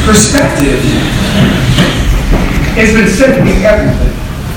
Perspective has been said to be everything.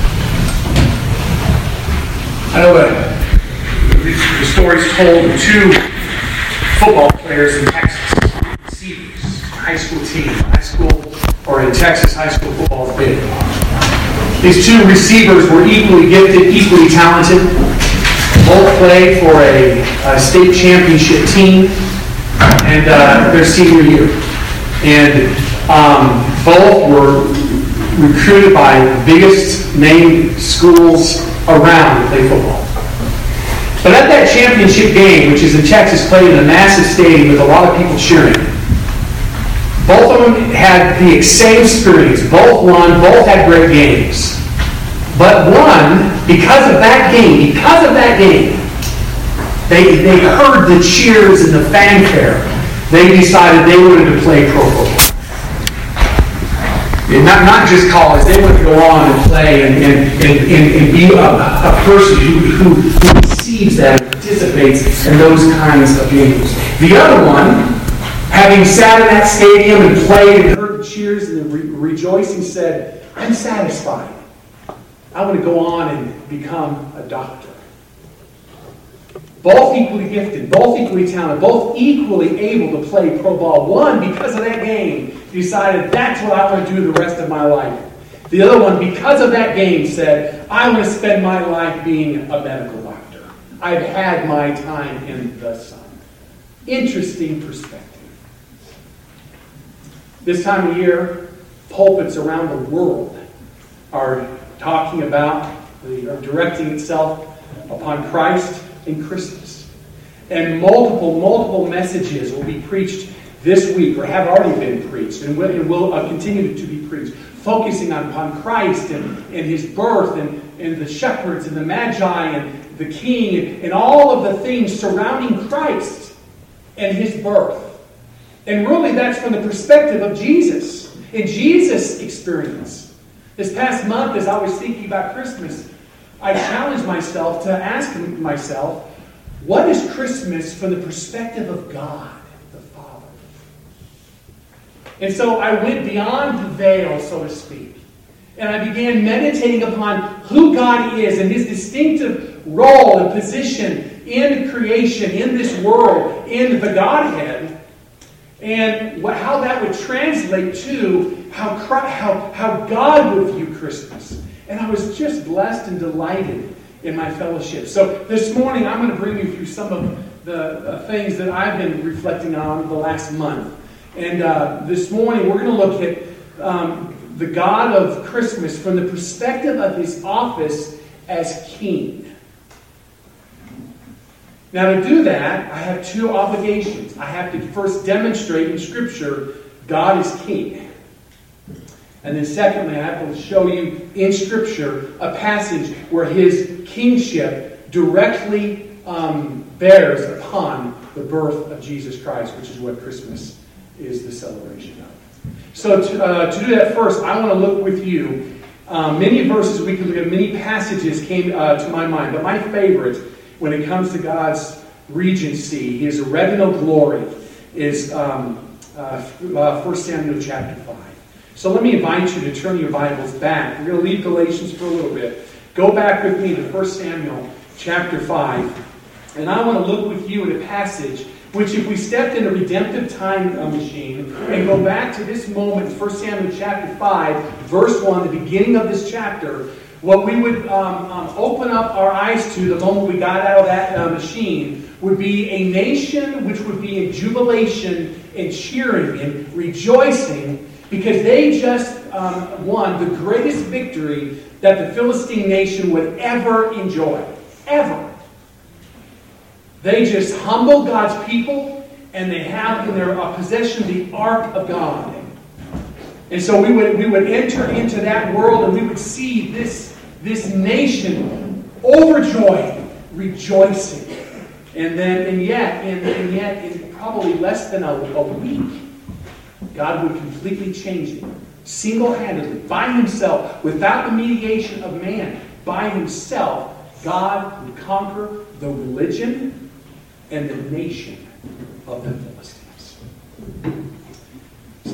I know the story's told of two football players in Texas, receivers, high school team. Or in Texas, high school football is big. These two receivers were equally gifted, equally talented. Both played for a state championship team and their senior year. And both were recruited by the biggest name schools around to play football. But at that championship game, which is in Texas, played in a massive stadium with a lot of people cheering, both of them had the same experience. Both won, both had great games. But one, because of that game, they heard the cheers and the fanfare. They decided they wanted to play pro football. And not just college, they wanted to go on and play and be a person who receives that and participates in those kinds of games. The other one, having sat in that stadium and played and heard the cheers and the rejoicing, said, I'm satisfied. I want to go on and become a doctor. Both equally gifted, both equally talented, both equally able to play pro ball. One, because of that game, decided that's what I want to do the rest of my life. The other one, because of that game, said, I want to spend my life being a medical doctor. I've had my time in the sun. Interesting perspective. This time of year, pulpits around the world are talking about, are directing itself upon Christ and Christmas. And multiple messages will be preached this week, or have already been preached, and will continue to be preached, focusing upon Christ and His birth, and the shepherds, and the magi, and the king, and all of the things surrounding Christ and His birth. And really that's from the perspective of Jesus, and Jesus' experience. This past month, as I was thinking about Christmas, I challenged myself to ask myself, what is Christmas from the perspective of God, the Father? And so I went beyond the veil, so to speak, and I began meditating upon who God is and His distinctive role and position in creation, in this world, in the Godhead, and how that would translate to how God would view Christmas. And I was just blessed and delighted in my fellowship. So this morning I'm going to bring you through some of the things that I've been reflecting on the last month. And this morning we're going to look at the God of Christmas from the perspective of His office as King. Now to do that, I have two obligations. I have to first demonstrate in Scripture God is King. And then secondly, I have to show you in Scripture a passage where His kingship directly bears upon the birth of Jesus Christ, which is what Christmas is the celebration of. So to do that first, I want to look with you. Many verses we could look at, many passages came to my mind, but my favorite when it comes to God's regency, His regnal glory, is 1 Samuel chapter 5. So let me invite you to turn your Bibles back. We're going to leave Galatians for a little bit. Go back with me to 1 Samuel chapter 5. And I want to look with you at a passage which, if we stepped in a redemptive time machine and go back to this moment, 1 Samuel chapter 5, verse 1, the beginning of this chapter, what we would open up our eyes to the moment we got out of that machine would be a nation which would be in jubilation and cheering and rejoicing because they just won the greatest victory that the Philistine nation would ever enjoy. Ever. They just humbled God's people, and they have in their possession the Ark of God. And so we would enter into that world, and we would see this nation overjoyed, rejoicing. And yet, in probably less than a week, God would completely change it. Single-handedly, by Himself, without the mediation of man, by Himself, God would conquer the religion and the nation of the Philistines. So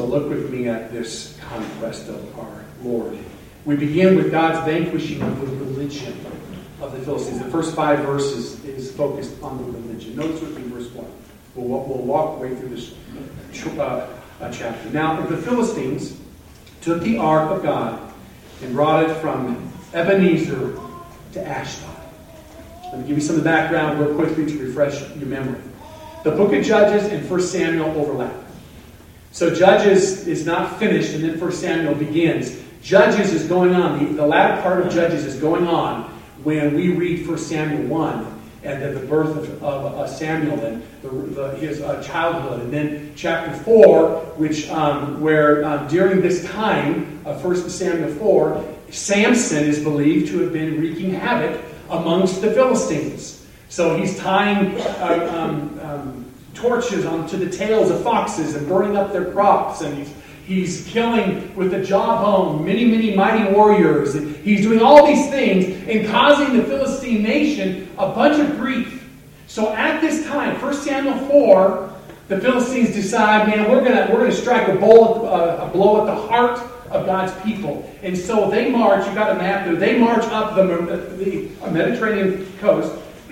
look with me at this conquest of our Lord. We begin with God's vanquishing of the religion of the Philistines. The first 5 verses is focused on the religion. Notice with me verse 1. We'll walk our way through this chapter. Now, the Philistines took the ark of God and brought it from Ebenezer to Ashdod. Let me give you some of the background real quickly to refresh your memory. The book of Judges and 1 Samuel overlap. So Judges is not finished and then 1 Samuel begins. Judges is going on. The latter part of Judges is going on when we read 1 Samuel 1 and the birth of Samuel and his childhood. And then chapter 4, where during this time of 1 Samuel 4, Samson is believed to have been wreaking havoc amongst the Philistines. So he's tying torches onto the tails of foxes and burning up their crops, and he's killing with the jawbone many mighty warriors. And he's doing all these things and causing the Philistine nation a bunch of grief. So at this time, 1 Samuel 4, the Philistines decide, man, we're gonna strike a blow at the heart of God's people. And so they march. You got a map there. They march up the Mediterranean coast.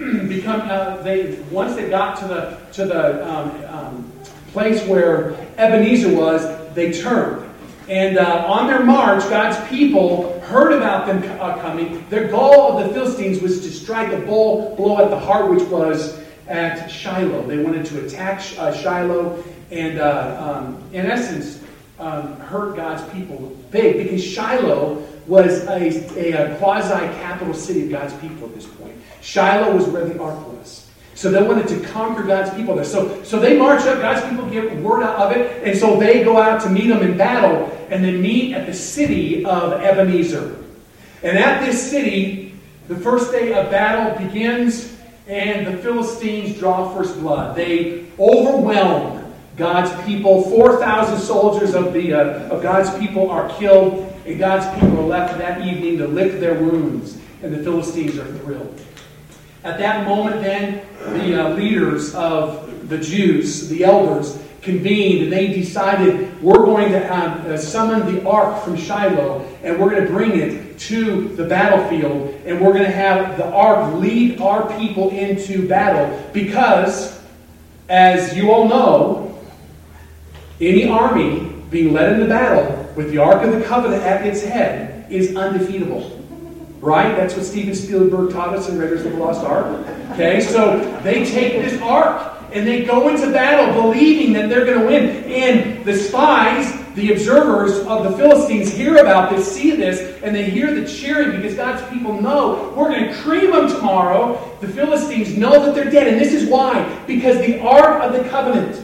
Once they got to the place where Ebenezer was, they turned. And on their march, God's people heard about them coming. Their goal of the Philistines was to strike a blow at the heart, which was at Shiloh. They wanted to attack Shiloh and, in essence, hurt God's people big, because Shiloh was a quasi-capital city of God's people at this point. Shiloh was where the ark was. So they wanted to conquer God's people there. So they march up, God's people get word out of it, and so they go out to meet them in battle, and they meet at the city of Ebenezer. And at this city, the first day of battle begins, and the Philistines draw first blood. They overwhelm God's people. 4,000 soldiers of God's people are killed, and God's people are left that evening to lick their wounds, and the Philistines are thrilled. At that moment, then, the leaders of the Jews, the elders, convened, and they decided, we're going to summon the ark from Shiloh, and we're going to bring it to the battlefield, and we're going to have the ark lead our people into battle, because, as you all know, any army being led into battle with the Ark of the Covenant at its head is undefeatable. Right? That's what Steven Spielberg taught us in Raiders of the Lost Ark. Okay, so they take this ark and they go into battle believing that they're going to win. And the spies, the observers of the Philistines hear about this, see this, and they hear the cheering because God's people know we're going to cream them tomorrow. The Philistines know that they're dead. And this is why. Because the Ark of the Covenant,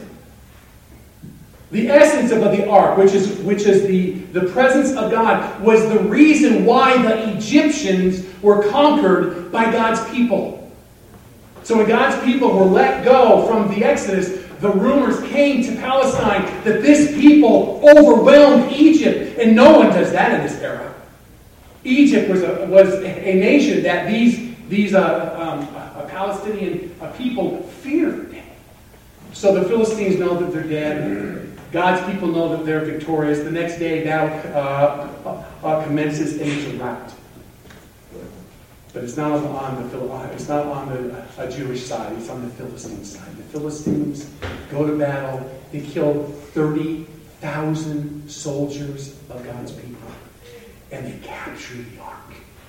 the essence of the ark, which is the presence of God, was the reason why the Egyptians were conquered by God's people. So when God's people were let go from the Exodus, the rumors came to Palestine that this people overwhelmed Egypt, and no one does that in this era. Egypt was a nation that these Palestinian people feared. So the Philistines know that they're dead. God's people know that they're victorious. The next day, battle commences, and it's a rout. But it's not on the Jewish side. It's on the Philistine side. The Philistines go to battle. They kill 30,000 soldiers of God's people, and they capture the ark.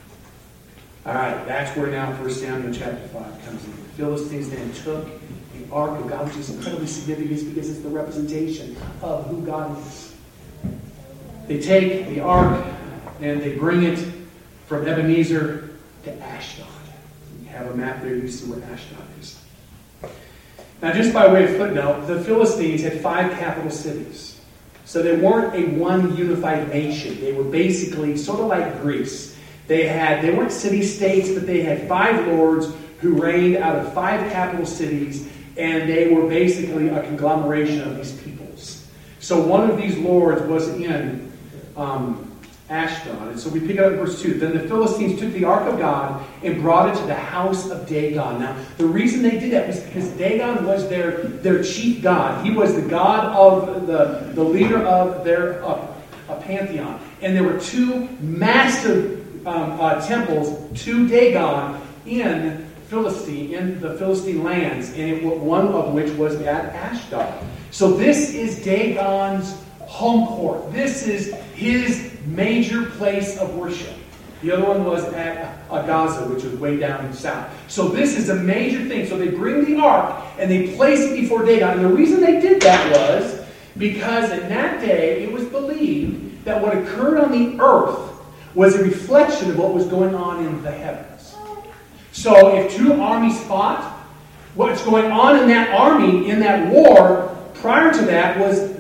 All right, that's where now 1 Samuel chapter 5 comes in. The Philistines then took the ark of God, which is incredibly significant because it's the representation of who God is. They take the ark and they bring it from Ebenezer to Ashdod. You have a map there, you see where Ashdod is. Now, just by way of footnote, the Philistines had 5 capital cities. So they weren't a one unified nation. They were basically sort of like Greece. They weren't city-states, but they had 5 lords who reigned out of 5 capital cities, and they were basically a conglomeration of these peoples. So one of these lords was in Ashdod. And so we pick it up in verse 2. Then the Philistines took the ark of God and brought it to the house of Dagon. Now, the reason they did that was because Dagon was their chief god. He was the god of the leader of their pantheon. And there were two massive temples to Dagon in the Philistine lands, and one of which was at Ashdod. So this is Dagon's home court. This is his major place of worship. The other one was at Gaza, which was way down south. So this is a major thing. So they bring the ark and they place it before Dagon. And the reason they did that was because in that day it was believed that what occurred on the earth was a reflection of what was going on in the heavens. So if two armies fought, what's going on in that army, in that war, prior to that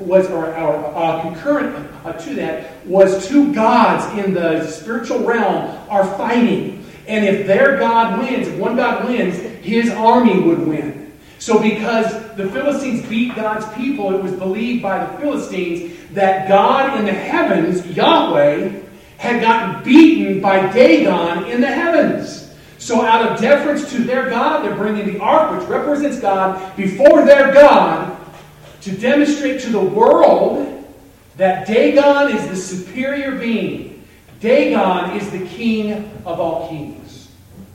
concurrent to that, was two gods in the spiritual realm are fighting. And if their god wins, if one god wins, his army would win. So because the Philistines beat God's people, it was believed by the Philistines that God in the heavens, Yahweh, had gotten beaten by Dagon in the heavens. So out of deference to their God, they're bringing the ark, which represents God, before their God to demonstrate to the world that Dagon is the superior being. Dagon is the king of all kings.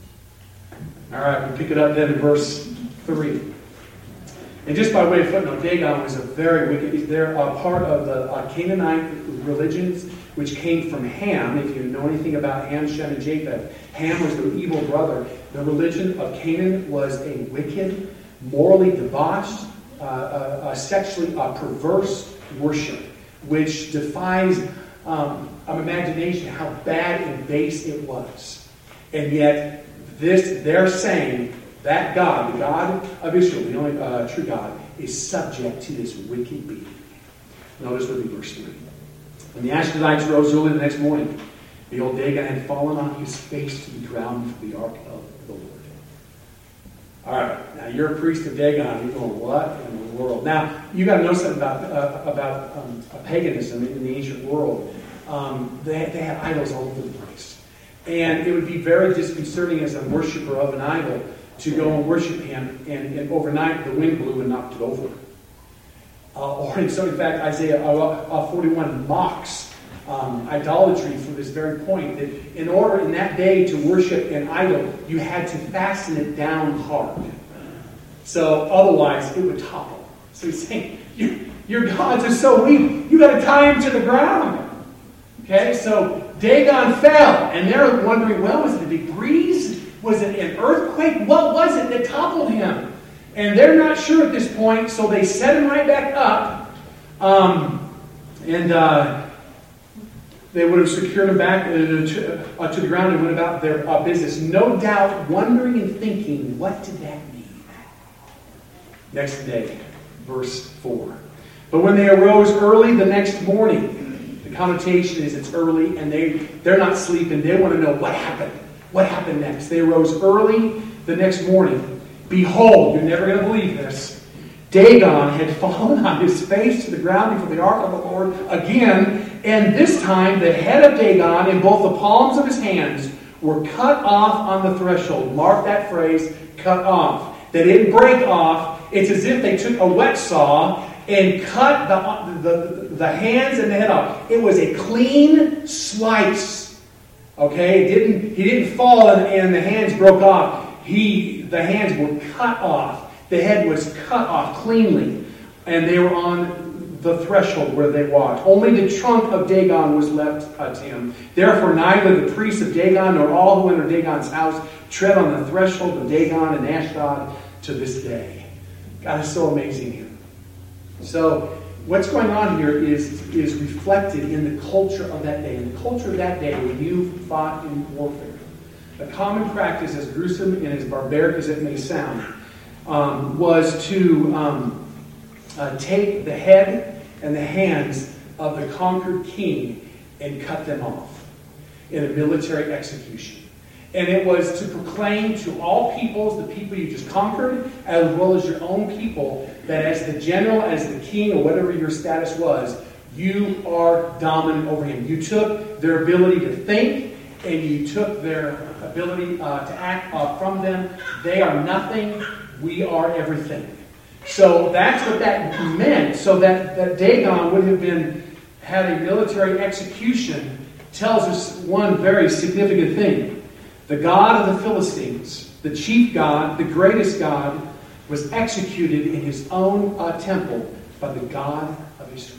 All right, we pick it up then in verse 3. And just by way of footnote, Dagon was a very wicked. They're a part of the Canaanite religions, which came from Ham. If you know anything about Ham, Shem, and Japheth, Ham was the evil brother. The religion of Canaan was a wicked, morally debauched, sexually perverse worship, which defies imagination how bad and base it was. And yet, they're saying that God, the God of Israel, the only true God, is subject to this wicked being. Notice with me verse 3. When the Ashdodites rose early the next morning, behold, Dagon had fallen on his face to the ground for the ark of the Lord. All right, now you're a priest of Dagon. You're going, what in the world? Now, you got to know something about paganism in the ancient world. They had idols all over the place. And it would be very disconcerting as a worshiper of an idol to go and worship him, and overnight the wind blew and knocked it over. In fact, Isaiah 41 mocks idolatry for this very point, that in order in that day to worship an idol, you had to fasten it down hard. So otherwise it would topple. So he's saying, your gods are so weak, you got to tie him to the ground. Okay, so Dagon fell, and they're wondering, well, was it a big breeze? Was it an earthquake? What was it that toppled him? And they're not sure at this point, so they set him right back up. They would have secured him back to the ground and went about their business. No doubt, wondering and thinking, what did that mean? Next day, verse 4. But when they arose early the next morning, the connotation is it's early, and they're not sleeping. They want to know what happened. What happened next? They arose early the next morning. Behold, you're never going to believe this, Dagon had fallen on his face to the ground before the ark of the Lord again, and this time the head of Dagon and both the palms of his hands were cut off on the threshold. Mark that phrase, cut off. They didn't break off. It's as if they took a wet saw and cut the hands and the head off. It was a clean slice. Okay, he didn't fall and the hands broke off. The hands were cut off. The head was cut off cleanly, and they were on the threshold where they walked. Only the trunk of Dagon was left to him. Therefore, neither the priests of Dagon nor all who enter Dagon's house tread on the threshold of Dagon and Ashdod to this day. God is so amazing here. So, what's going on here is reflected in the culture of that day. In the culture of that day, when you fought in warfare, the common practice, as gruesome and as barbaric as it may sound, was to take the head and the hands of the conquered king and cut them off in a military execution. And it was to proclaim to all peoples, the people you just conquered, as well as your own people, that as the general, as the king, or whatever your status was, You are dominant over him. You took their ability to think, and you took their ability to act from them. They are nothing. We are everything. So that's what that meant. So that Dagon would have had a military execution tells us one very significant thing. The God of the Philistines, the chief God, the greatest God, was executed in his own temple by the God of Israel.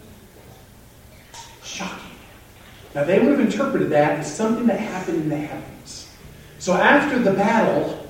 Shocking. Now they would have interpreted that as something that happened in the heavens. So after the battle,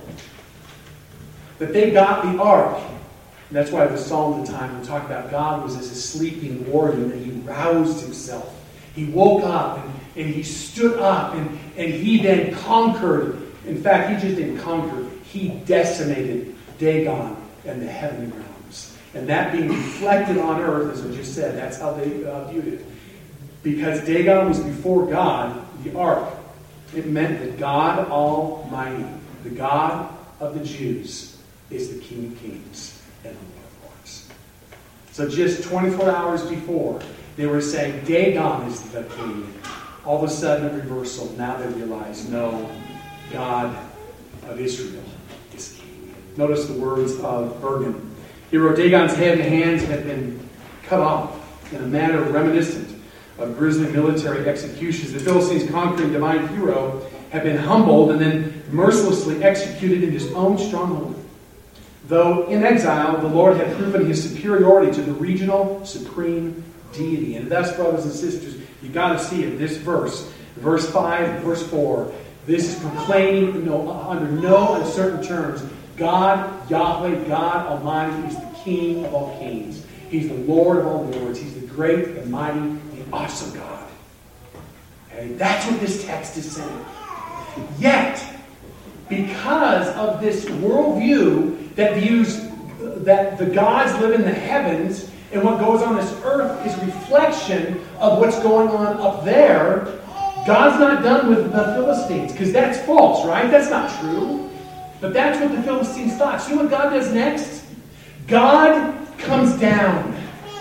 that they got the ark. And that's why the Psalm of the time we talk about God was as a sleeping warrior, that he roused himself. He woke up and he stood up and he then conquered. In fact, he just didn't conquer. He decimated Dagon and the heavenly realms. And that being reflected on earth, as I just said, that's how they viewed it. Because Dagon was before God, the ark, it meant that God Almighty, the God of the Jews, is the King of Kings and the Lord of Lords. So just 24 hours before, they were saying Dagon is the king. All of a sudden, a reversal. Now they realize, no, God of Israel is king. Notice the words of Bergen. He wrote, Dagon's head and hands had been cut off in a manner reminiscent of grisly military executions. The Philistines' conquering divine hero had been humbled and then mercilessly executed in his own stronghold. Though in exile, the Lord had proven his superiority to the regional supreme deity. And thus, brothers and sisters, you've got to see it. This verse 5, verse 4, this is proclaiming under no uncertain terms, God, Yahweh, God Almighty, is the King of all kings. He's the Lord of all lords. He's the great and mighty, the awesome God. Okay? That's what this text is saying. Yet, because of this worldview that views that the gods live in the heavens and what goes on this earth is reflection of what's going on up there, God's not done with the Philistines, because that's false, right? That's not true. But that's what the Philistines thought. So you know what God does next? God comes down.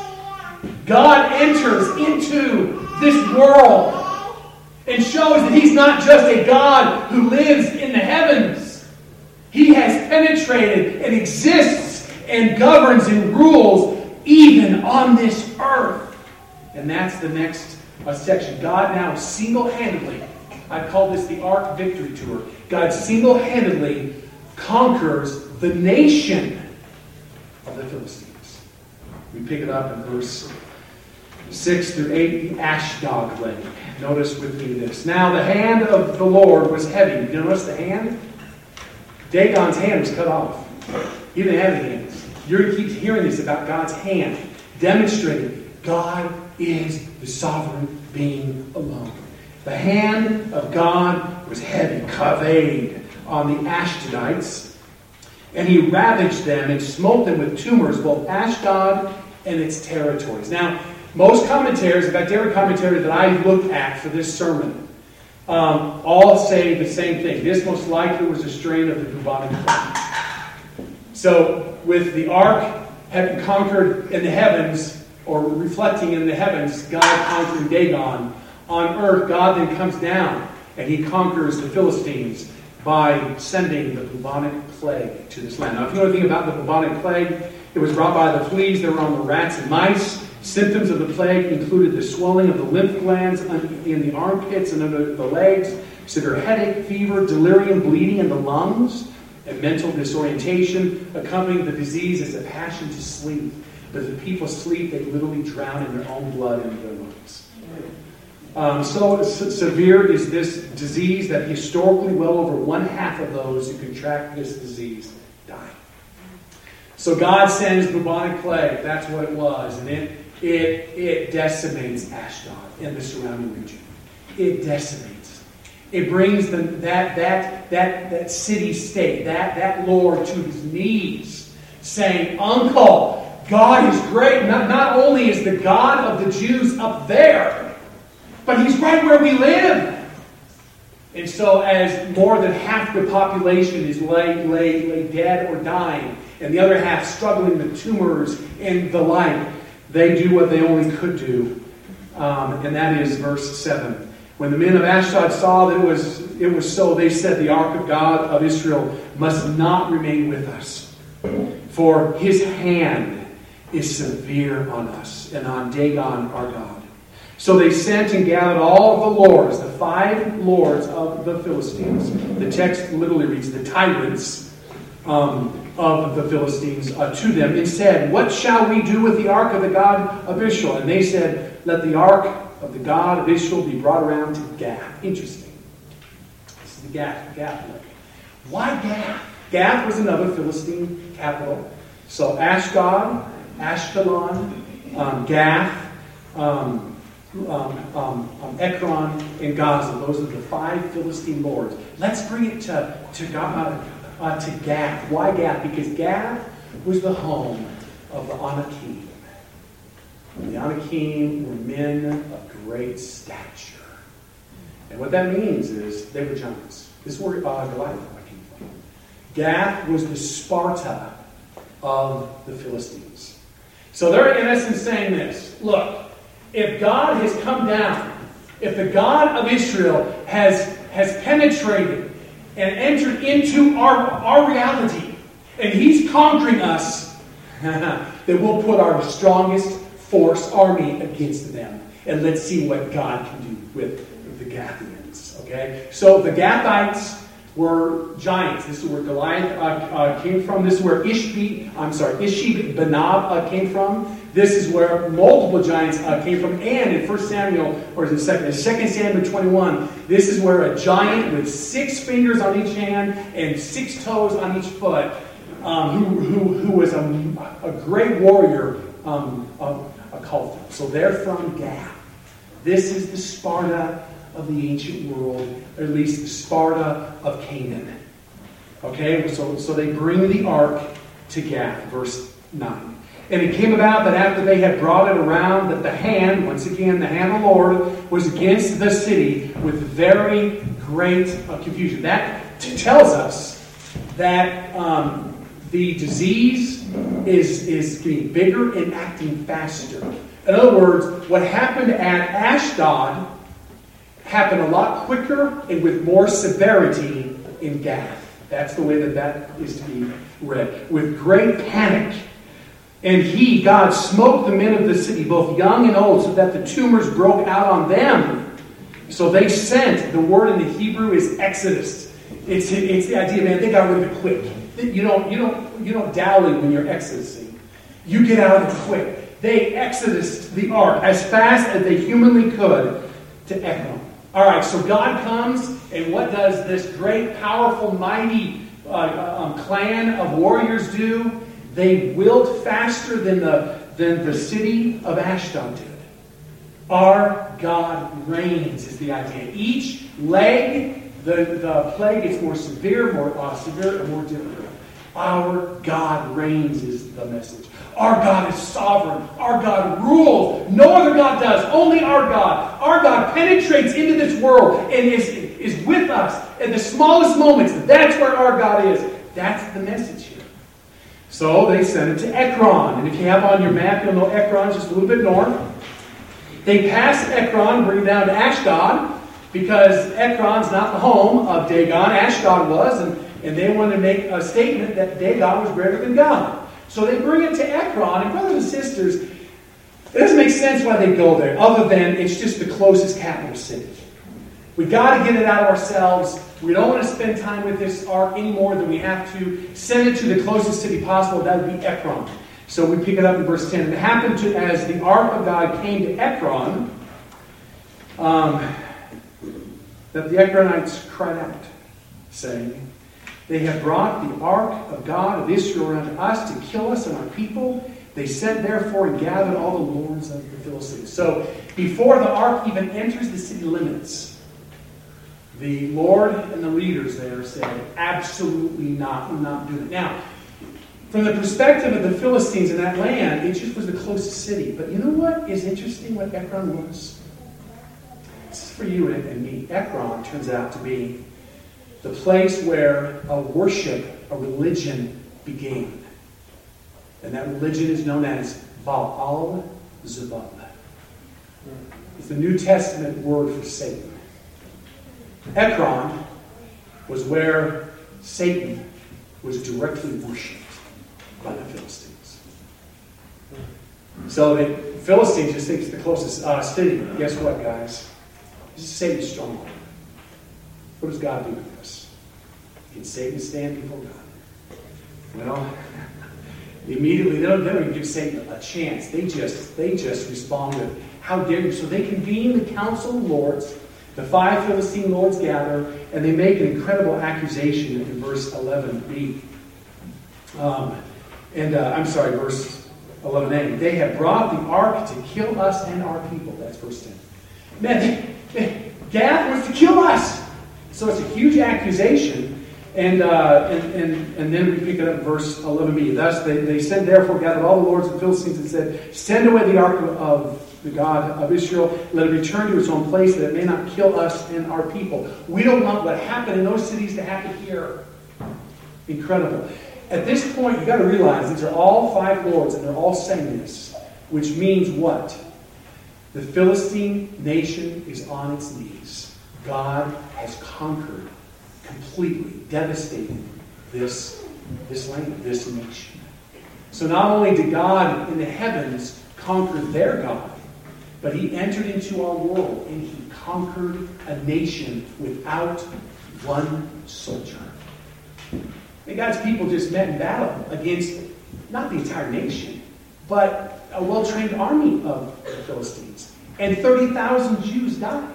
God enters into this world and shows that he's not just a God who lives in the heavens. He has penetrated and exists and governs and rules even on this earth. And that's the next section. God now single-handedly, I call this the Ark Victory Tour. God single-handedly conquers the nation of the Philistines. We pick it up in verse 6 through 8, the Ashdod plague. Notice with me this. Now the hand of the Lord was heavy. Did you notice the hand? Dagon's hand was cut off. He didn't have any hands. You're going to keep hearing this about God's hand, demonstrating God is the sovereign being alone. The hand of God was heavy, kaved, on the Ashdodites, and he ravaged them and smote them with tumors, both Ashdod and its territories. Now, most commentators, in fact, every commentary that I looked at for this sermon, all say the same thing. This most likely was a strain of the bubonic plague. So, with the ark having conquered in the heavens, or reflecting in the heavens, God conquering Dagon, on earth, God then comes down and he conquers the Philistines by sending the bubonic plague to this land. Now, if you know anything about the bubonic plague, it was brought by the fleas that were on the rats and mice. Symptoms of the plague included the swelling of the lymph glands in the armpits and under the legs, severe headache, fever, delirium, bleeding in the lungs, and mental disorientation. Accompanying the disease is a passion to sleep. But if the people sleep, they literally drown in their own blood into their lungs. So severe is this disease that historically well over 1/2 of those who contract this disease die. So God sends bubonic plague. That's what it was. And it decimates Ashdod and the surrounding region. It decimates. It brings that city-state, that Lord to his knees, saying, Uncle, God is great. Not only is the God of the Jews up there, but he's right where we live. And so as more than half the population is lay dead or dying, and the other half struggling with tumors and the like, they do what they only could do. And that is verse 7. When the men of Ashdod saw that it was so, they said, the ark of God of Israel must not remain with us, for his hand is severe on us and on Dagon our God. So they sent and gathered all of the lords, the 5 lords of the Philistines. The text literally reads the tyrants of the Philistines to them and said, what shall we do with the ark of the God of Israel? And they said, let the ark of the God of Israel be brought around to Gath. Interesting. This is the Gath lake. Why Gath? Gath was another Philistine capital. So Ashdod, Ashkelon, Gath, Ekron, and Gaza. Those are the 5 Philistine lords. Let's bring it to Gath. Why Gath? Because Gath was the home of the Anakim. The Anakim were men of great stature. And what that means is they were giants. This is where Goliath came from. Gath was the Sparta of the Philistines. So they're in essence saying this. Look, if God has come down, if the God of Israel has penetrated and entered into our reality, and he's conquering us, then we'll put our strongest force army against them. And let's see what God can do with the Gathians. Okay? So the Gathites were giants. This is where Goliath came from. This is where Ishbi-Benob came from. This is where multiple giants came from. And in 1 Samuel, or is it 2 Samuel 21, this is where a giant with 6 fingers on each hand and 6 toes on each foot, who was a great warrior, called from. So they're from Gath. This is the Sparta of the ancient world, or at least the Sparta of Canaan. Okay, so they bring the ark to Gath, verse 9. And it came about that after they had brought it around, that the hand, once again, the hand of the Lord was against the city with very great confusion. That tells us that the disease is getting bigger and acting faster. In other words, what happened at Ashdod happened a lot quicker and with more severity in Gath. That's the way that is to be read. With great panic. And God, smote the men of the city, both young and old, so that the tumors broke out on them. So they sent, the word in the Hebrew is exodus. It's the idea, man, they got rid of it quick. You don't dally when you're exodusing. You get out of it quick. They exodused the ark as fast as they humanly could to Ekron. All right, so God comes, and what does this great, powerful, mighty clan of warriors do? They wilt faster than the city of Ashdod did. Our God reigns is the idea. Each leg, the plague gets more severe and more difficult. Our God reigns is the message. Our God is sovereign. Our God rules. No other God does. Only our God. Our God penetrates into this world and is with us at the smallest moments. That's where our God is. That's the message here. So they sent it to Ekron. And if you have on your map, you'll know Ekron is just a little bit north. They passed Ekron, bring it down to Ashdod, because Ekron's not the home of Dagon. Ashdod was, and they wanted to make a statement that Dagon was greater than God. So they bring it to Ekron, and brothers and sisters, it doesn't make sense why they go there, other than it's just the closest capital city. We got to get it out of ourselves. We don't want to spend time with this ark any more than we have to. Send it to the closest city possible. That would be Ekron. So we pick it up in verse 10. And it happened as the ark of God came to Ekron, that the Ekronites cried out, saying, they have brought the ark of God of Israel unto us to kill us and our people. They sent therefore and gathered all the lords of the Philistines. So before the ark even enters the city limits, the Lord and the leaders there said, absolutely not. We're not doing it. Now, from the perspective of the Philistines in that land, it just was the closest city. But you know what is interesting, what Ekron was? This is for you and me. Ekron turns out to be the place where a worship, a religion began. And that religion is known as Baal Zebub. It's the New Testament word for Satan. Ekron was where Satan was directly worshipped by the Philistines. So the Philistines just think it's the closest city. Guess what, guys? This is Satan's stronghold. What does God do with this? Can Satan stand before God? Well, immediately they don't even give Satan a chance. They just respond with, how dare you? So they convene the council of lords. The 5 Philistine lords gather, and they make an incredible accusation in verse 11b. Verse 11a. They have brought the ark to kill us and our people. That's verse 10. Man, Gath wants to kill us. So it's a huge accusation. And then we pick it up in verse 11b. Thus they said, therefore, gathered all the lords of the Philistines and said, send away the ark of the God of Israel. Let it return to its own place, that it may not kill us and our people. We don't want what happened in those cities to happen here. Incredible. At this point, you've got to realize these are all 5 lords, and they're all saying this, which means what? The Philistine nation is on its knees. God has conquered, completely devastated this land, this nation. So not only did God in the heavens conquer their God, but he entered into our world and he conquered a nation without one soldier. And God's people just met in battle against not the entire nation, but a well-trained army of the Philistines. And 30,000 Jews died.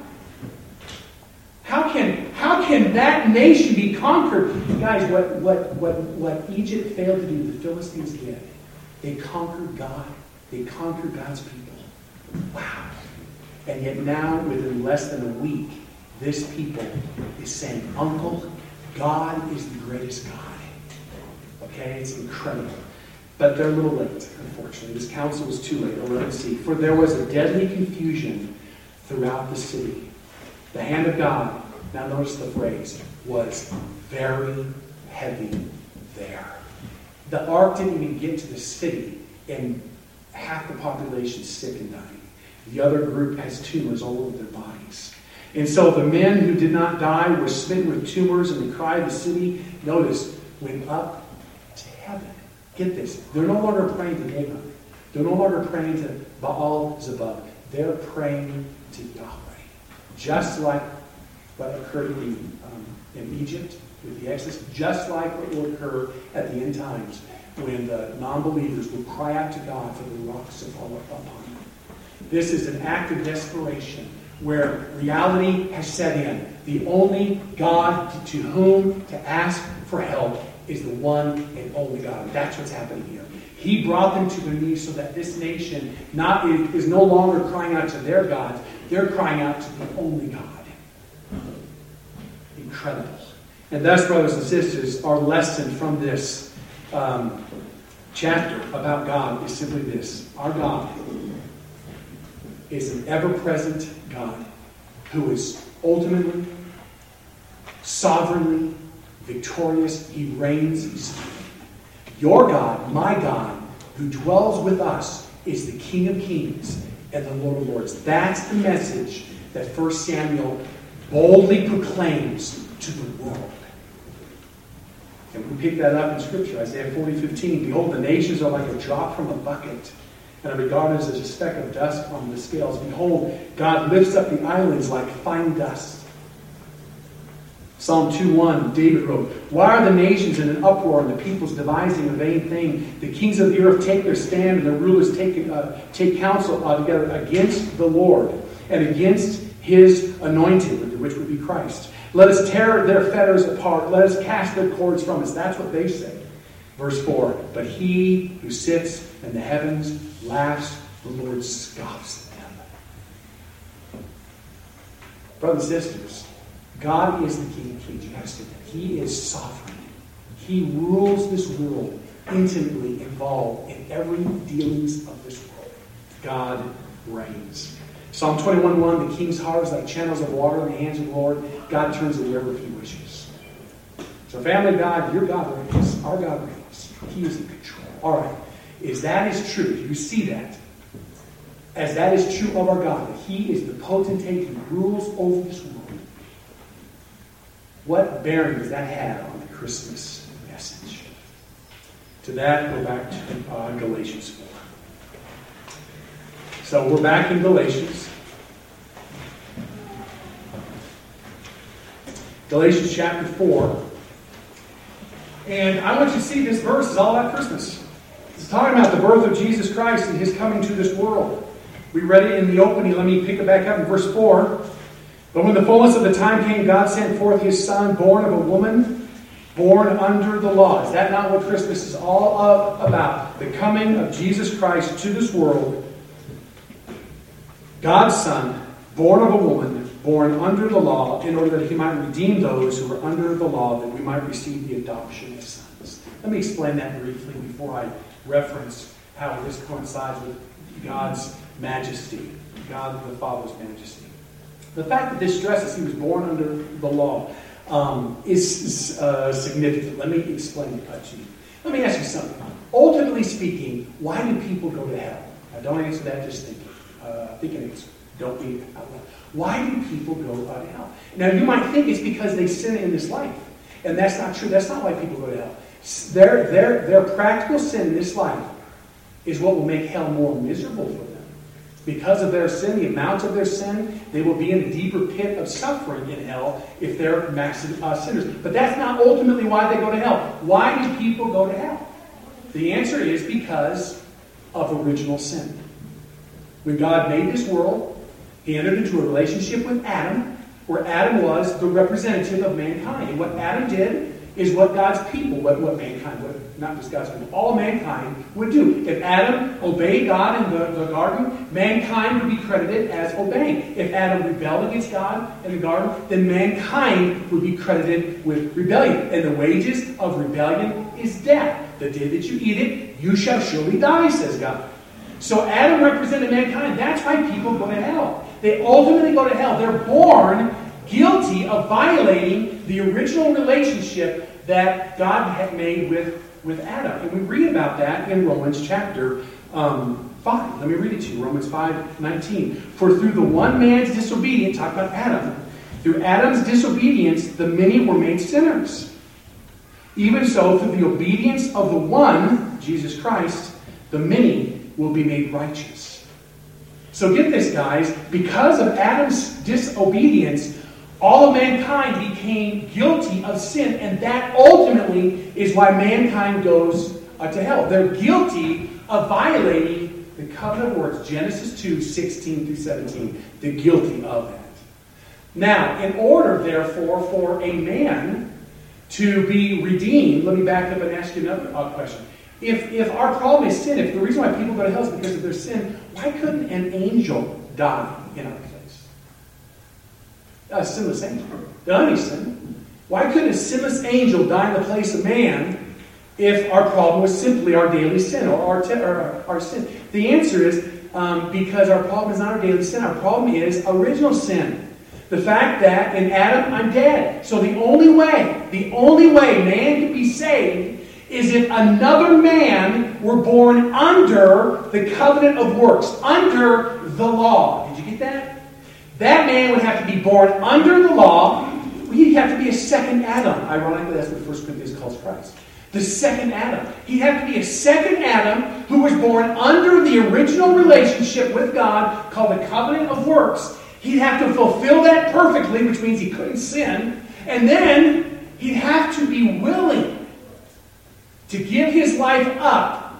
How can that nation be conquered? Guys, what Egypt failed to do, the Philistines did. They conquered God. They conquered God's people. Wow. And yet now, within less than a week, this people is saying, Uncle, God is the greatest God. Okay? It's incredible. But they're a little late, unfortunately. This council was too late. Let's see. For there was a deadly confusion throughout the city. The hand of God, now notice the phrase, was very heavy there. The ark didn't even get to the city, and half the population is sick and dying. The other group has tumors all over their bodies. And so the men who did not die were smitten with tumors, and the cry of the city, notice, went up to heaven. Get this. They're no longer praying to Dagon. They're no longer praying to Baal Zebub. They're praying to Yahweh. Just like what occurred in Egypt with the Exodus, just like what will occur at the end times when the non-believers will cry out to God for the rocks to fall upon them. This is an act of desperation where reality has set in. The only God to whom to ask for help is the one and only God. And that's what's happening here. He brought them to their knees so that this nation is no longer crying out to their gods. They're crying out to the only God. Incredible. And thus, brothers and sisters, our lesson from this chapter about God is simply this. Our God is an ever-present God who is ultimately, sovereignly victorious. He reigns. Your God, my God, who dwells with us, is the King of Kings and the Lord of Lords. That's the message that 1 Samuel boldly proclaims to the world. And we pick that up in Scripture, Isaiah 40:15. Behold, the nations are like a drop from a bucket, and are regarded as a speck of dust on the scales. Behold, God lifts up the islands like fine dust. Psalm 2:1, David wrote, Why are the nations in an uproar and the peoples devising a vain thing? The kings of the earth take their stand and the rulers take counsel together against the Lord and against his anointed, which would be Christ. Let us tear their fetters apart. Let us cast their cords from us. That's what they say. Verse 4, But he who sits in the heavens laughs, the Lord scoffs at them. Brothers and sisters, God is the King of Kings. You guys get that. He is sovereign. He rules this world, intimately involved in every dealings of this world. God reigns. Psalm 21:1, the king's heart is like channels of water in the hands of the Lord. God turns it wherever he wishes. So family of God, your God reigns. Our God reigns. He is in control. All right. If that is true, do you see that? as that is true of our God, that He is the potentate who rules over this world, what bearing does that have on the Christmas message? To that, go back to Galatians 4. So we're back in Galatians. Galatians chapter 4. And I want you to see this verse is all about Christmas. It's talking about the birth of Jesus Christ and His coming to this world. We read it in the opening. Let me pick it back up in verse 4. But when the fullness of the time came, God sent forth His Son, born of a woman, born under the law. Is that not what Christmas is all about? The coming of Jesus Christ to this world. God's Son, born of a woman, born under the law, in order that He might redeem those who are under the law, that we might receive the adoption of sons. Let me explain that briefly before I reference how this coincides with God's majesty, God the Father's majesty. The fact that this stresses He was born under the law is significant. Let me explain it to you. Let me ask you something. Ultimately speaking, why do people go to hell? Now, don't answer that just thinking. Think an answer. Don't be out loud. Why do people go to hell? Now, you might think it's because they sin in this life. And that's not true. That's not why people go to hell. Their practical sin in this life is what will make hell more miserable for them. Because of their sin, the amount of their sin, they will be in a deeper pit of suffering in hell if they're massive sinners. But that's not ultimately why they go to hell. Why do people go to hell? The answer is because of original sin. When God made this world, He entered into a relationship with Adam, where Adam was the representative of mankind. And what Adam did is what God's people, what mankind, not just God's people, all mankind would do. If Adam obeyed God in the garden, mankind would be credited as obeying. If Adam rebelled against God in the garden, then mankind would be credited with rebellion. And the wages of rebellion is death. The day that you eat it, you shall surely die, says God. So Adam represented mankind. That's why people go to hell. They ultimately go to hell. They're born guilty of violating the original relationship that God had made with Adam. And we read about that in Romans chapter 5. Let me read it to you. Romans 5:19. For through the one man's disobedience, talk about Adam, through Adam's disobedience, the many were made sinners. Even so, through the obedience of the one, Jesus Christ, the many will be made righteous. So get this, guys. Because of Adam's disobedience, all of mankind became guilty of sin, and that ultimately is why mankind goes to hell. They're guilty of violating the covenant words, Genesis 2:16 through 17. They're guilty of that. Now, in order, therefore, for a man to be redeemed, let me back up and ask you another question. If our problem is sin, if the reason why people go to hell is because of their sin, why couldn't an angel die in our place? A sinless angel. Done any sin. Why couldn't a sinless angel die in the place of man if our problem was simply our daily sin or our sin? The answer is because our problem is not our daily sin. Our problem is original sin. The fact that in Adam I'm dead. So the only way man can be saved is if another man were born under the covenant of works, under the law. Did you get that? That man would have to be born under the law. He'd have to be a second Adam. Ironically, that's what 1 Corinthians calls Christ. The second Adam. He'd have to be a second Adam who was born under the original relationship with God called the covenant of works. He'd have to fulfill that perfectly, which means he couldn't sin. And then he'd have to be willing to give his life up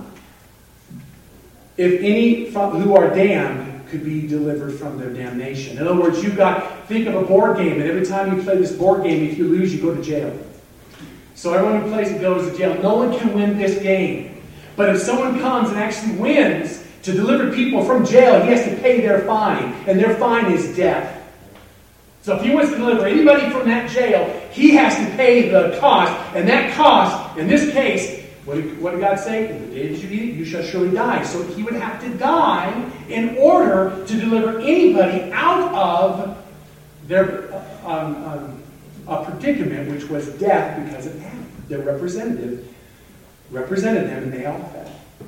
if any who are damned could be delivered from their damnation. In other words, think of a board game, and every time you play this board game, if you lose, you go to jail. So everyone who plays it goes to jail. No one can win this game. But if someone comes and actually wins to deliver people from jail, he has to pay their fine, and their fine is death. So if he wants to deliver anybody from that jail, he has to pay the cost. And that cost, in this case, what did God say? In the day that you eat it, you shall surely die. So he would have to die in order to deliver anybody out of their a predicament, which was death because of Adam. Their representative represented them, and they all fell.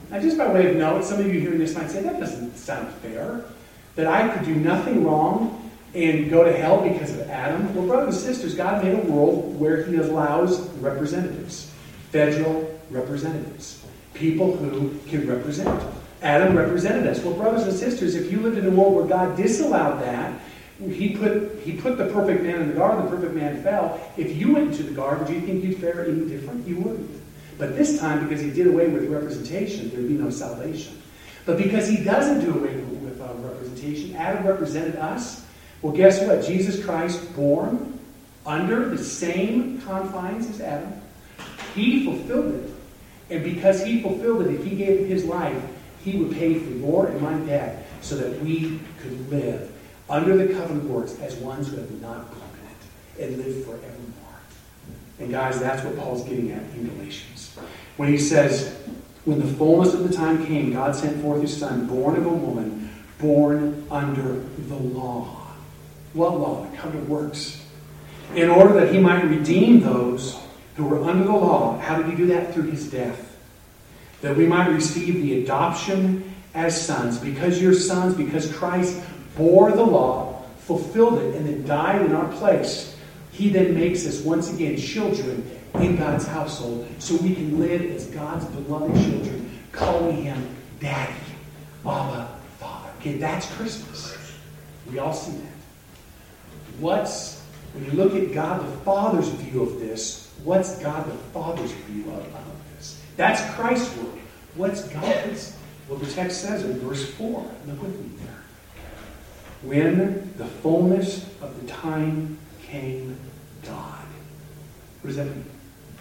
Now, just by way of note, some of you hearing this might say, that doesn't sound fair. That I could do nothing wrong and go to hell because of Adam. Well, brothers and sisters, God made a world where he allows representatives, federal representatives, people who can represent. Adam represented us. Well, brothers and sisters, if you lived in a world where God disallowed that, he put the perfect man in the garden, the perfect man fell. If you went into the garden, do you think you'd fare any different? You wouldn't. But this time, because he did away with representation, there'd be no salvation. But because he doesn't do away with representation, Adam represented us. Well, guess what? Jesus Christ, born under the same confines as Adam, he fulfilled it. And because he fulfilled it, if he gave his life, he would pay for your and my debt so that we could live under the covenant works as ones who have not broken it and live forevermore. And guys, that's what Paul's getting at in Galatians. When he says, when the fullness of the time came, God sent forth his Son, born of a woman, born under the law. What law? The covenant works. In order that he might redeem those who were under the law. How did he do that? Through his death. That we might receive the adoption as sons. Because you're sons, because Christ bore the law, fulfilled it, and then died in our place, he then makes us once again children in God's household so we can live as God's beloved children, calling him Daddy, Abba, Father. Okay, that's Christmas. We all see that. When you look at God the Father's view of this, what's God the Father's view of this? That's Christ's work. What's God's? Well, the text says in verse 4. Look with me there. When the fullness of the time came, God. What does that mean?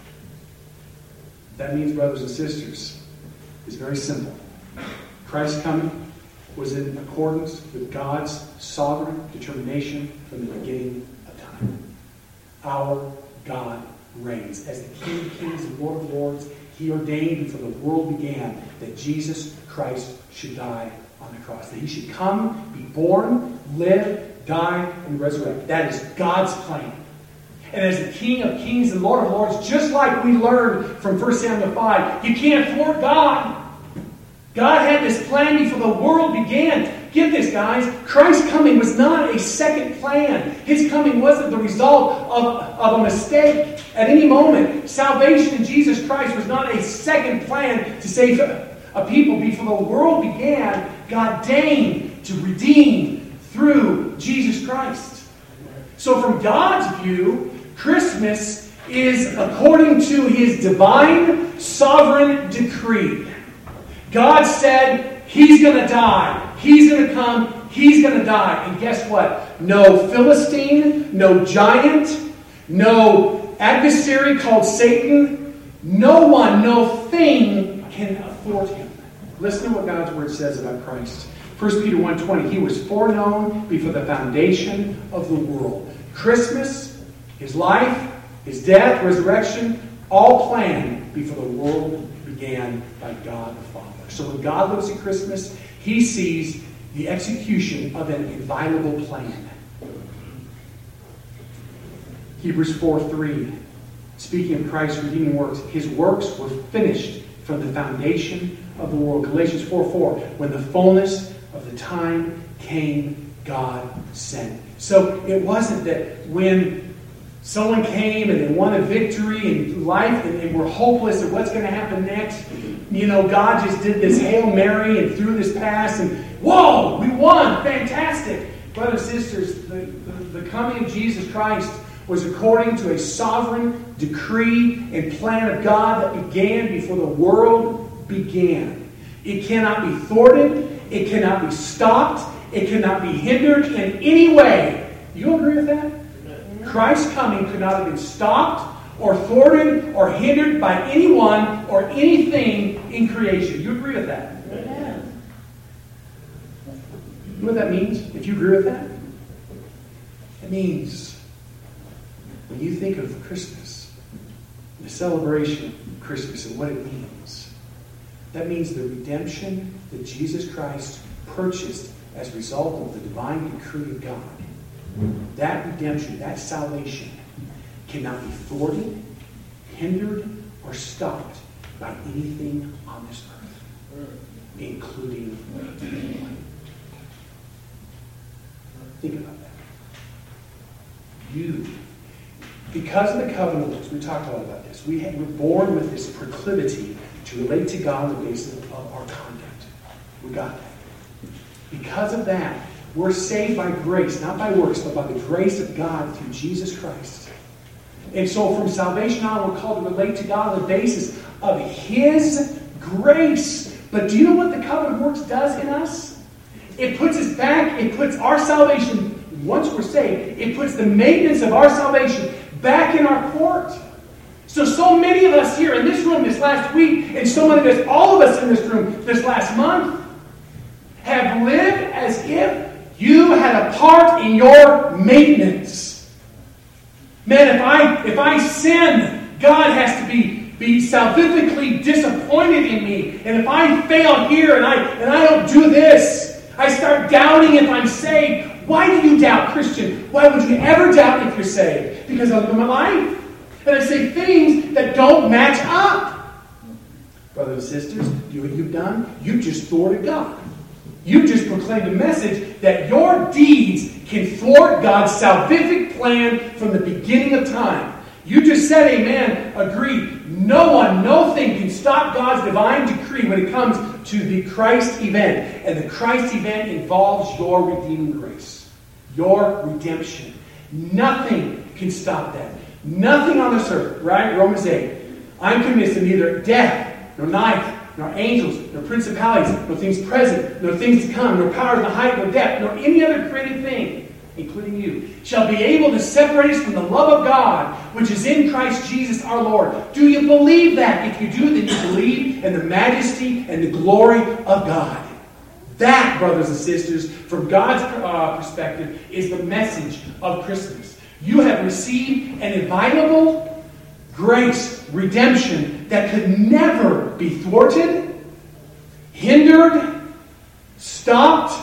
That means, brothers and sisters, is very simple. Christ's coming was in accordance with God's sovereign determination from the beginning of time. Our God reigns. As the King of Kings and Lord of Lords, he ordained before the world began that Jesus Christ should die on the cross. That he should come, be born, live, die, and resurrect. That is God's plan. And as the King of Kings and Lord of Lords, just like we learned from 1 Samuel 5, you can't thwart God. God had this plan before the world began. Get this, guys. Christ's coming was not a second plan. His coming wasn't the result of a mistake at any moment. Salvation in Jesus Christ was not a second plan to save a people. Before the world began, God deigned to redeem through Jesus Christ. So from God's view, Christmas is according to his divine sovereign decree. God said he's going to die. He's going to come. He's going to die. And guess what? No Philistine, no giant, no adversary called Satan, no one, no thing can thwart him. Listen to what God's word says about Christ. 1 Peter 1:20, he was foreknown before the foundation of the world. Christmas, his life, his death, resurrection, all planned before the world began by God the Father. So when God looks at Christmas, he sees the execution of an inviolable plan. Hebrews 4:3, speaking of Christ's redeeming works, his works were finished from the foundation of the world. Galatians 4:4, when the fullness of the time came, God sent. So it wasn't that when someone came and they won a victory in life and were hopeless at what's going to happen next, God just did this Hail Mary and threw this pass and, whoa, we won, fantastic. Brothers and sisters, the coming of Jesus Christ was according to a sovereign decree and plan of God that began before the world began. It cannot be thwarted. It cannot be stopped. It cannot be hindered in any way. You agree with that? Christ's coming could not have been stopped or thwarted or hindered by anyone or anything in creation. You agree with that? Amen. You know what that means, if you agree with that? It means when you think of Christmas, the celebration of Christmas and what it means, that means the redemption that Jesus Christ purchased as a result of the divine decree of God. That redemption, that salvation, cannot be thwarted, hindered, or stopped by anything on this earth. including you. Think about that. You. Because of the covenant laws, we talked a lot about this. We're born with this proclivity to relate to God on the basis of our conduct. We got that. Because of that, we're saved by grace, not by works, but by the grace of God through Jesus Christ. And so from salvation on, we're called to relate to God on the basis of His grace. But do you know what the covenant works does in us? It puts us back, it puts our salvation, once we're saved, it puts the maintenance of our salvation back in our court. So many of us here in this room this last week, and so many of us, all of us in this room this last month, have lived as if you had a part in your maintenance. Man, if I sin, God has to be salvifically disappointed in me. And if I fail here and I don't do this, I start doubting if I'm saved. Why do you doubt, Christian? Why would you ever doubt if you're saved? Because I live my life. And I say things that don't match up. Brothers and sisters, you know what you've done? You just thwarted God. You just proclaimed a message that your deeds can thwart God's salvific plan from the beginning of time. You just said amen, agreed. No one, no thing can stop God's divine decree when it comes to the Christ event. And the Christ event involves your redeeming grace. Your redemption. Nothing can stop that. Nothing on this earth, right? Romans 8. I'm convinced that neither death, nor life, nor angels, nor principalities, nor things present, nor things to come, nor power of the height, nor depth, nor any other created thing, including you, shall be able to separate us from the love of God, which is in Christ Jesus our Lord. Do you believe that? If you do, then you believe in the majesty and the glory of God. That, brothers and sisters, from God's perspective, is the message of Christmas. You have received an inviolable grace, redemption, that could never be thwarted, hindered, stopped,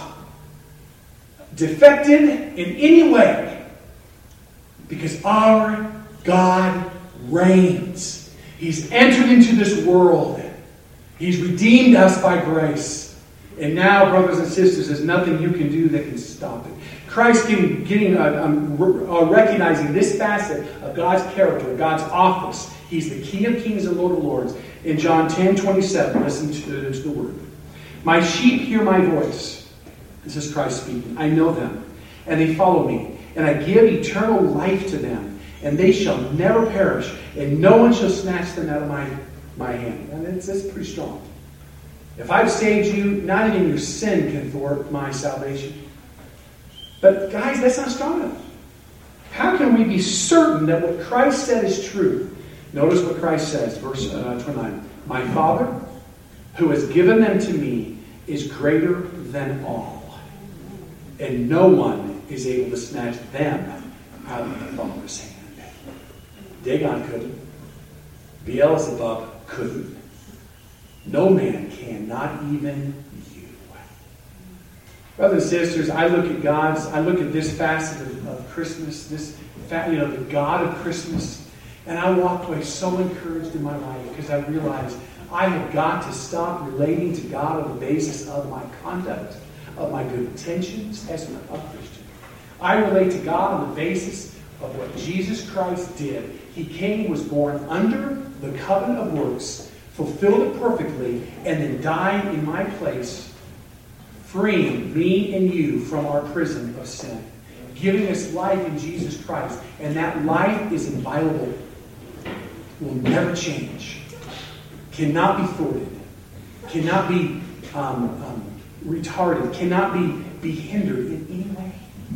defected in any way. Because our God reigns. He's entered into this world. He's redeemed us by grace. And now, brothers and sisters, there's nothing you can do that can stop it. Christ recognizing this facet of God's character, God's office. He's the King of Kings and Lord of Lords. In John 10:27, listen to the word. My sheep hear my voice. This is Christ speaking. I know them, and they follow me. And I give eternal life to them, and they shall never perish, and no one shall snatch them out of my hand. And that's pretty strong. If I've saved you, not even your sin can thwart my salvation. But guys, that's not strong enough. How can we be certain that what Christ said is true? Notice what Christ says, verse 29. My Father, who has given them to me, is greater than all. And no one is able to snatch them out of the Father's hand. Dagon couldn't. Beelzebub couldn't. No man can, not even you. Brothers and sisters, I look at this facet of Christmas, the God of Christmas, and I walk away so encouraged in my life because I realize I have got to stop relating to God on the basis of my conduct, of my good intentions as a Christian. I relate to God on the basis of what Jesus Christ did. He came, was born under the covenant of works, fulfilled it perfectly, and then died in my place, freeing me and you from our prison of sin, giving us life in Jesus Christ. And that life is inviolable, will never change, cannot be thwarted, cannot be retarded, cannot be hindered in any way.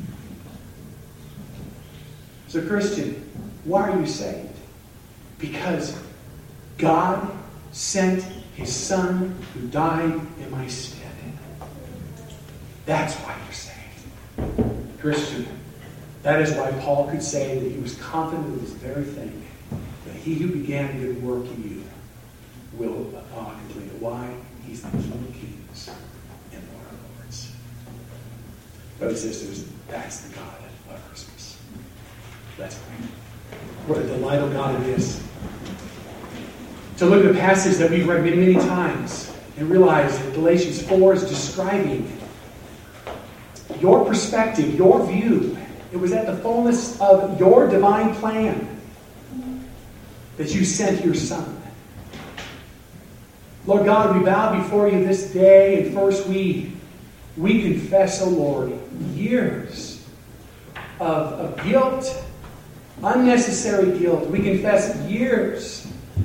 So Christian, why are you saved? Because God sent His Son who died in my stead. That's why you're saved. Christian, that is why Paul could say that he was confident of this very thing, that he who began a good work in you will complete it. Why? He's the King of Kings and Lord of Lords. Brothers and sisters, that's the God of Christmas. Let's pray. What a delightful God it is to look at a passage that we've read many, many times and realize that Galatians 4 is describing your perspective, your view. It was at the fullness of your divine plan that you sent your Son. Lord God, we bow before you this day, and first we confess, O Lord, years of guilt, unnecessary guilt. We confess years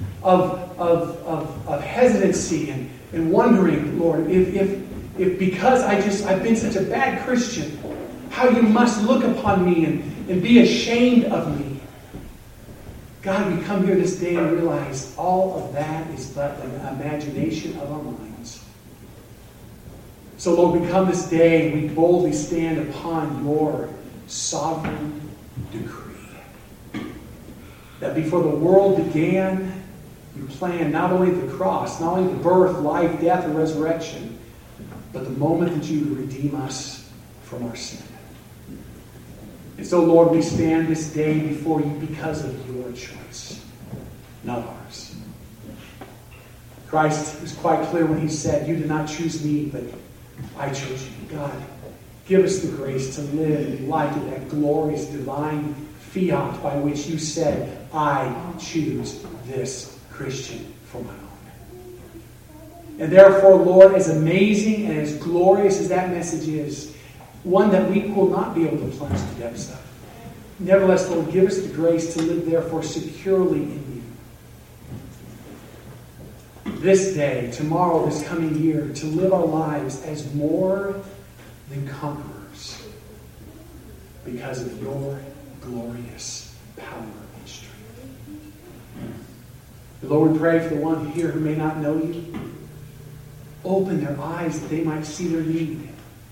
of hesitancy and wondering, Lord, if because I've been such a bad Christian, how you must look upon me and be ashamed of me. God, we come here this day and realize all of that is but an imagination of our minds. So, Lord, we come this day and we boldly stand upon your sovereign decree. That before the world began, you planned not only the cross, not only the birth, life, death, and resurrection, but the moment that you would redeem us from our sin. And so, Lord, we stand this day before you because of your choice, not ours. Christ was quite clear when he said, you did not choose me, but I chose you. God, give us the grace to live in light of that glorious divine fiat by which you said, I choose this Christian for my own. And therefore, Lord, as amazing and as glorious as that message is, one that we will not be able to plunge the depths of. Nevertheless, Lord, give us the grace to live, therefore, securely in you. This day, tomorrow, this coming year, to live our lives as more than conquerors because of your glorious power and strength. Lord, we pray for the one here who may not know you. Open their eyes that they might see their need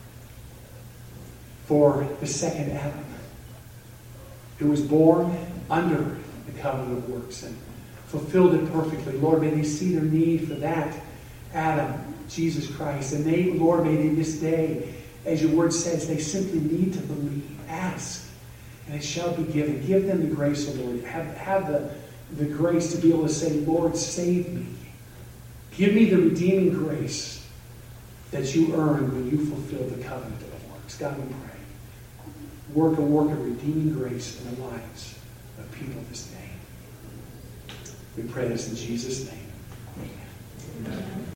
for the second Adam, who was born under the covenant of works and fulfilled it perfectly. Lord, may they see their need for that Adam, Jesus Christ. And they, Lord, may they this day, as your word says, they simply need to believe. Ask, and it shall be given. Give them the grace, O Lord. Have the grace to be able to say, Lord, save me. Give me the redeeming grace that you earned when you fulfilled the covenant of works. God, we pray. Work a work of redeeming grace in the lives of people this day. We pray this in Jesus' name. Amen.